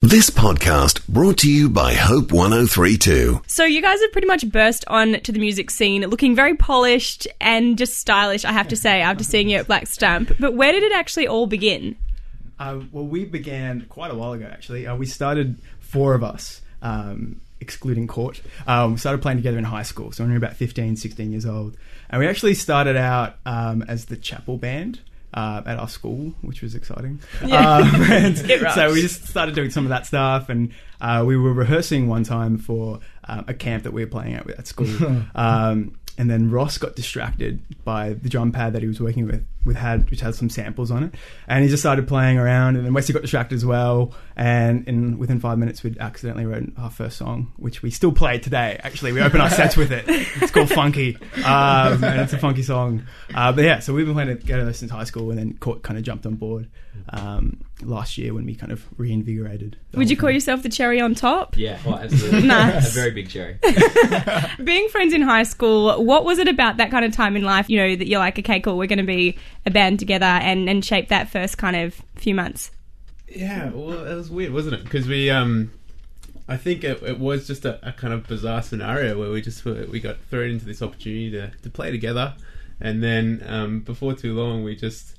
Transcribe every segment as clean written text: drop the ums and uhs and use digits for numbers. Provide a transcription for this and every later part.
This podcast brought to you by Hope 1032. So you guys have pretty much burst on to the music scene looking very polished and just stylish, I have to say, after seeing you at Black Stump. But where did it actually all begin? Well, we began quite a while ago, actually. We started four of us, excluding Court. We started playing together in high school, so when we were about 15, 16 years old. And we actually started out as the chapel band at our school, which was exciting. Yeah. So we just started doing some of that stuff, and we were rehearsing one time for a camp that we were playing at school. And then Ross got distracted by the drum pad that he was working with, which had some samples on it. And he just started playing around, and then Wesley got distracted as well. And within 5 minutes, we'd accidentally written our first song, which we still play today. Actually, we open our sets with it. It's called Funky, and it's a funky song. But yeah, so we've been playing together since high school, and then Court kind of jumped on board last year when we kind of reinvigorated. Would you call yourself the cherry on top? Yeah, well, absolutely. Nice. A very big cherry. Being friends in high school, what was it about that kind of time in life, you know, that you're like, okay, cool, we're going to be a band together and shape that first kind of few months? Yeah, well, it was weird, wasn't it? Because we, I think it was just a kind of bizarre scenario where we got thrown into this opportunity to play together, and then before too long we just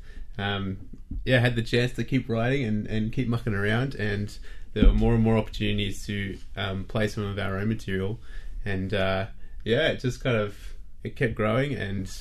had the chance to keep writing and keep mucking around, and there were more and more opportunities to play some of our own material, and it just kind of it kept growing, and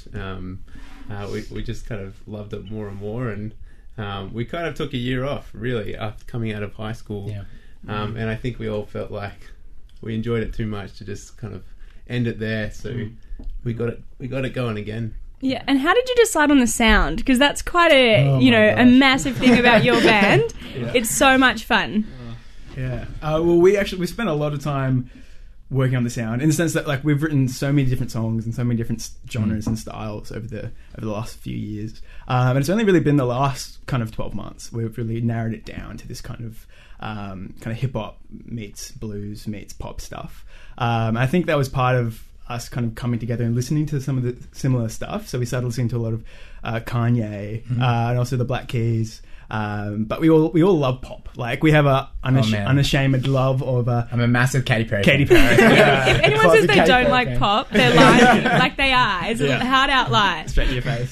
we just kind of loved it more and more, and we kind of took a year off really after coming out of high school. Yeah. And I think we all felt like we enjoyed it too much to just kind of end it there, so we got it going again. Yeah, and how did you decide on the sound? Because that's quite a massive thing about your band. Yeah. It's so much fun. Yeah. Well, we spent a lot of time working on the sound, in the sense that like we've written so many different songs and so many different genres and styles over the last few years, and it's only really been the last kind of 12 months we've really narrowed it down to this kind of hip hop meets blues meets pop stuff. I think that was part of us kind of coming together and listening to some of the similar stuff. So we started listening to a lot of Kanye, and also the Black Keys. But we all love pop. Like we have a unashamed love of. I'm a massive Katy Perry. If anyone says they don't like pop, they're lying. Like they are. It's a hard out lie. Straight to your face.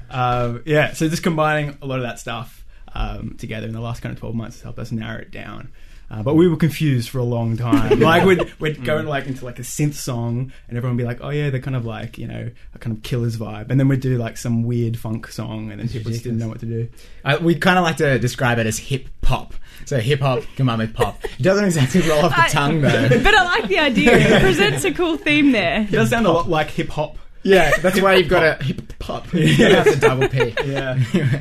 So just combining a lot of that stuff together in the last kind of 12 months has helped us narrow it down. But we were confused for a long time. Like we'd go like into like a synth song, and everyone would be like, "Oh yeah, they're kind of like, you know, a kind of Killers vibe." And then we'd do like some weird funk song, and then people just didn't know what to do. We kind of like to describe it as hip hop. So hip hop combined with pop. It doesn't exactly roll off the tongue though. But I like the idea. It presents a cool theme there. It does sound a lot like hip hop. Yeah, that's why you've got a hip hop. Yeah, that's a double P. Yeah.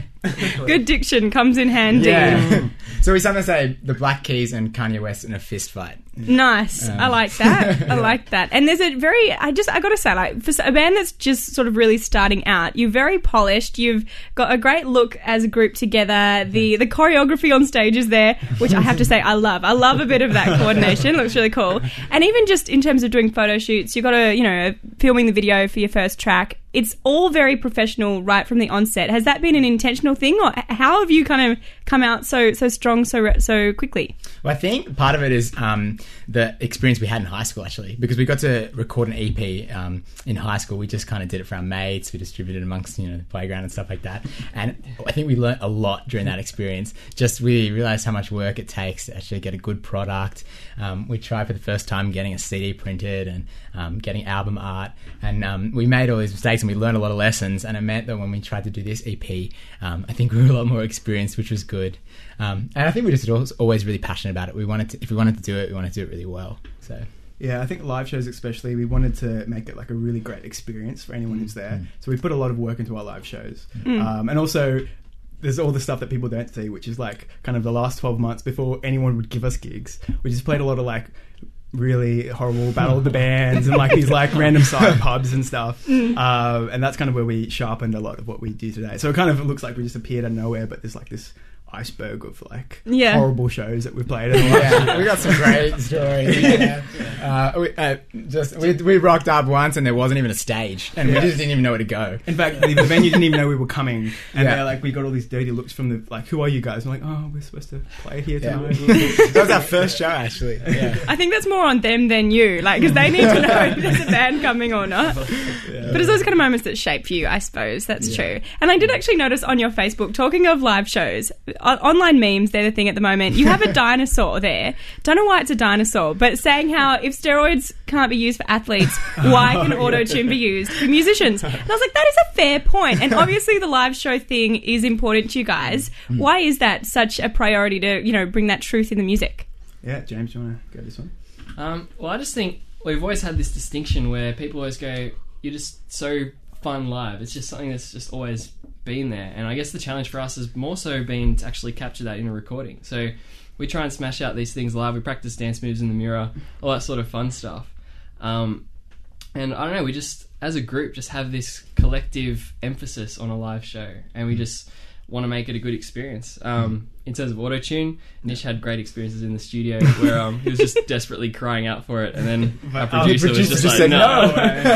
Good diction comes in handy. Yeah. So we sometimes say the Black Keys and Kanye West in a fist fight. Nice. I like that. I like that. And there's a very, I got to say, like, for a band that's just sort of really starting out, you're very polished. You've got a great look as a group together. The choreography on stage is there, which I have to say I love. I love a bit of that coordination. It looks really cool. And even just in terms of doing photo shoots, you've got filming the video for your first track. It's all very professional right from the onset. Has that been an intentional thing, or how have you kind of come out so strong so quickly? Well, I think part of it is the experience we had in high school, actually, because we got to record an EP in high school. We just kind of did it for our mates. We distributed amongst the playground and stuff like that. And I think we learnt a lot during that experience. Just we realised how much work it takes to actually get a good product. We tried for the first time getting a CD printed and getting album art. And we made all these mistakes and we learned a lot of lessons. And it meant that when we tried to do this EP, I think we were a lot more experienced, which was good. And I think we just always really passionate about it. If we wanted to do it, we wanted to do it really well. So yeah, I think live shows especially, we wanted to make it like a really great experience for anyone who's there. So we put a lot of work into our live shows. And also there's all the stuff that people don't see, which is like kind of the last 12 months before anyone would give us gigs. We just played a lot of like really horrible Battle of the Bands and like these like random side pubs and stuff. And that's kind of where we sharpened a lot of what we do today. So it kind of looks like we just appeared out of nowhere, but there's like this iceberg of like Yeah. horrible shows that we've played. In the last Yeah, we got some great stories. We rocked up once and there wasn't even a stage, and we just didn't even know where to go. In fact, the venue didn't even know we were coming, and Yeah. they're like, we got all these dirty looks from the like, who are you guys? I'm like, oh, we're supposed to play here Yeah. tonight. That was our first show, actually. Yeah. I think that's more on them than you, like, because they need to know if there's a band coming or not. But it's those kind of moments that shape you, I suppose. That's true. And I did actually notice on your Facebook, talking of live shows, online memes, they're the thing at the moment. You have a dinosaur there. Don't know why it's a dinosaur, but saying how if steroids can't be used for athletes, why can auto-tune be used for musicians? And I was like, that is a fair point. And obviously the live show thing is important to you guys. Why is that such a priority to, you know, bring that truth in the music? Yeah, James, do you want to go this one? Well, I just think we've always had this distinction where people always go, you're just so fun live. It's just something that's just always been there. And I guess the challenge for us has more so been to actually capture that in a recording. So we try and smash out these things live. We practice dance moves in the mirror, all that sort of fun stuff. And I don't know, we just, as a group, just have this collective emphasis on a live show. And we just want to make it a good experience. In terms of auto-tune, Nish had great experiences in the studio where he was just desperately crying out for it, and then our producer was just like, said, no,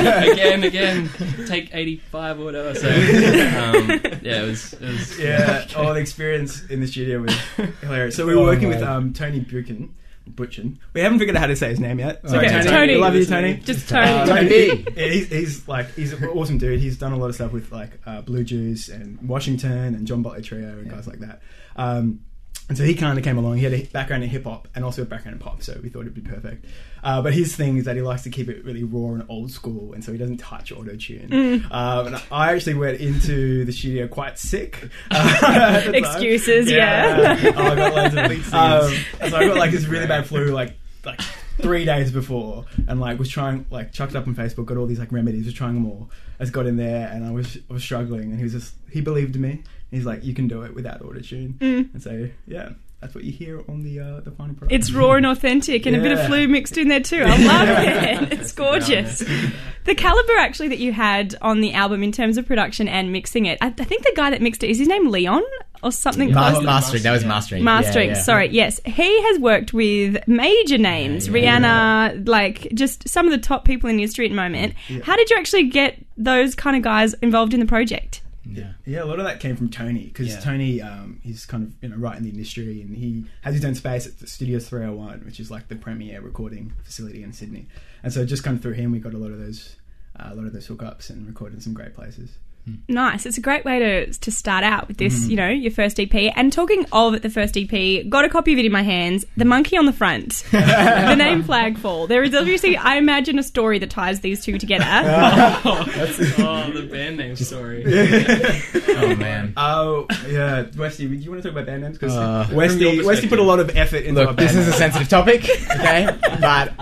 again, take 85 or whatever. So yeah, it was Yeah, all the experience in the studio was hilarious. So we were working with Tony Butchen. We haven't figured out how to say his name yet. So Okay, Tony, Tony. we love you, Tony. Just Tony. Tony B. Yeah, he's an awesome dude. He's done a lot of stuff with like Blue Juice and Washington and John Butler Trio and guys like that. And so he kind of came along. He had a background in hip hop and also a background in pop, so we thought it'd be perfect. But his thing is that he likes to keep it really raw and old school, and so he doesn't touch auto-tune. And I actually went into the studio quite sick. At the time. Excuses, yeah. Oh, I got loads of so I got like this really bad flu, like 3 days before, and like was trying, like chucked up on Facebook, got all these like remedies, was trying them all. I just got in there and I was struggling, and he believed in me. He's like, you can do it without autotune. And so yeah, that's what you hear on the final product. It's raw and authentic, and a bit of flu mixed in there too. I love it. It's gorgeous. The caliber actually that you had on the album in terms of production and mixing it, I think the guy that mixed it, is his name Leon or something? close? Mastering. That was mastering. Mastering, Yeah, yeah. sorry, yes. He has worked with major names, Rihanna, like just some of the top people in the industry at the moment. Yeah. How did you actually get those kind of guys involved in the project? Yeah, a lot of that came from Tony, because Tony, he's kind of right in the industry, and he has his own space at the Studios 301, which is like the premier recording facility in Sydney. And so just kind of through him, we got a lot of those hookups and recorded in some great places. Nice. It's a great way to start out with this, you know, your first EP. And talking of the first EP, got a copy of it in my hands. The monkey on the front. The name Flagfall. There is obviously, I imagine, a story that ties these two together. the band name story. Oh, man. Oh, yeah. Westy, do you want to talk about band names? Because From your Westy perspective. put a lot of effort into our Look, band this is a names. sensitive topic, okay? But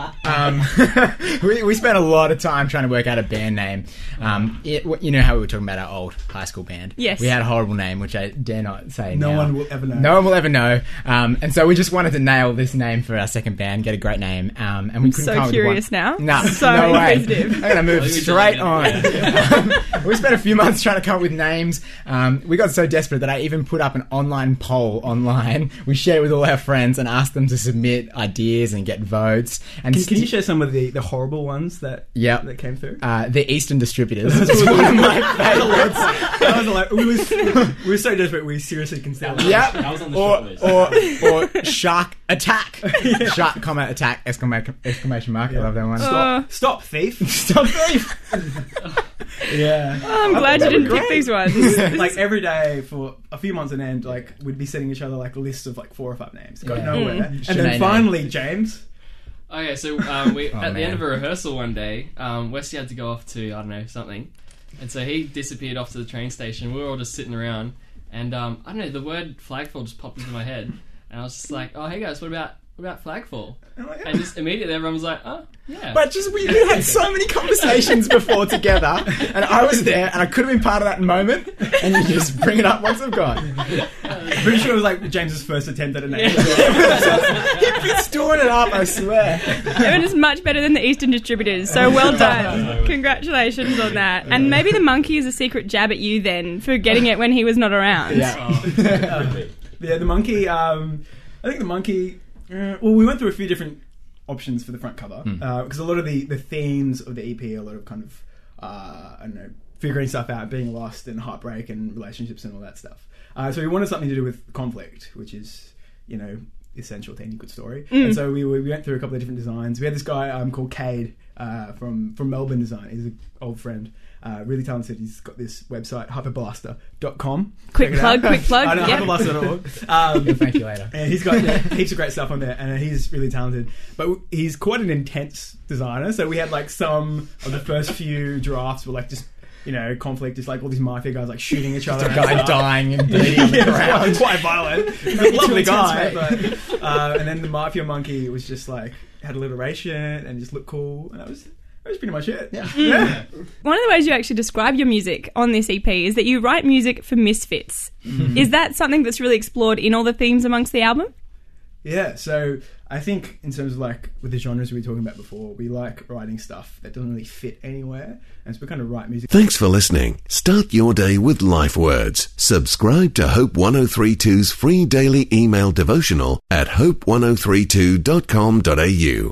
we spent a lot of time trying to work out a band name. You know how we were talking about our old high school band? Yes. We had a horrible name, which I dare not say No now. one will ever know. No one will ever know. And so we just wanted to nail this name for our second band, get a great name. And we couldn't So come up curious with one. now. No, So no way. inquisitive. I'm going to move Leave it straight to on. We spent a few months trying to come up with names. We got so desperate that I even put up an online poll online. We shared it with all our friends and asked them to submit ideas and get votes. And Can you share some of the horrible ones that came through? the Eastern Distributors is one of my favourites. That was like, we were so desperate, we seriously considered Yeah, That was on the short list. or Shark Attack, Shark comma attack exclamation mark. I love that one. Stop, thief. Stop thief. Yeah. Oh, I'm glad you didn't pick these ones. Like every day for a few months on end, like we'd be sending each other like lists of like 4 or 5 names. Got Yeah. nowhere. And Sinead then finally, James. Okay, so we at the end of a rehearsal one day, Westy had to go off to, I don't know, something. And so he disappeared off to the train station. We were all just sitting around. And I don't know, the word flagfall just popped into my head. And I was just like, oh, hey guys, what about flagfall? And just immediately everyone was like, oh, yeah. But just we had so many conversations before together, and I was there, and I could have been part of that moment. And you just bring it up once I'm gone. Pretty sure it was like James's first attempt at a name. He'd been storing it up, I swear. Evan is much better than the Eastern Distributors, so well done. Congratulations on that. And maybe the monkey is a secret jab at you then for getting it when he was not around. Yeah. Yeah, the monkey. I think the monkey. Well, we went through a few different options for the front cover because a lot of the themes of the EP are a lot of kind of I don't know, figuring stuff out, being lost and heartbreak and relationships and all that stuff. So we wanted something to do with conflict, which is, you know, essential to any good story. And so we went through a couple of different designs. We had this guy called Cade from Melbourne Design. He's an old friend. Really talented. He's got this website, hyperblaster.com. Quick plug. I know, Yeah. hyperblaster.org. Thank you later. And he's got heaps of great stuff on there, and he's really talented. But he's quite an intense designer. So we had like some of the first few drafts were like just, you know, conflict, just like all these mafia guys like shooting each other. A guy dying and bleeding on the ground. Quite violent. He's a lovely guy, but and then the mafia monkey was just like had alliteration and just looked cool, and that was pretty much it. Yeah. One of the ways you actually describe your music on this EP is that you write music for misfits. Is that something that's really explored in all the themes amongst the album? Yeah, so I think in terms of like with the genres we were talking about before, we like writing stuff that doesn't really fit anywhere, and so we kind of write music. Thanks for listening. Start your day with Life Words. Subscribe to Hope 1032's free daily email devotional at hope1032.com.au.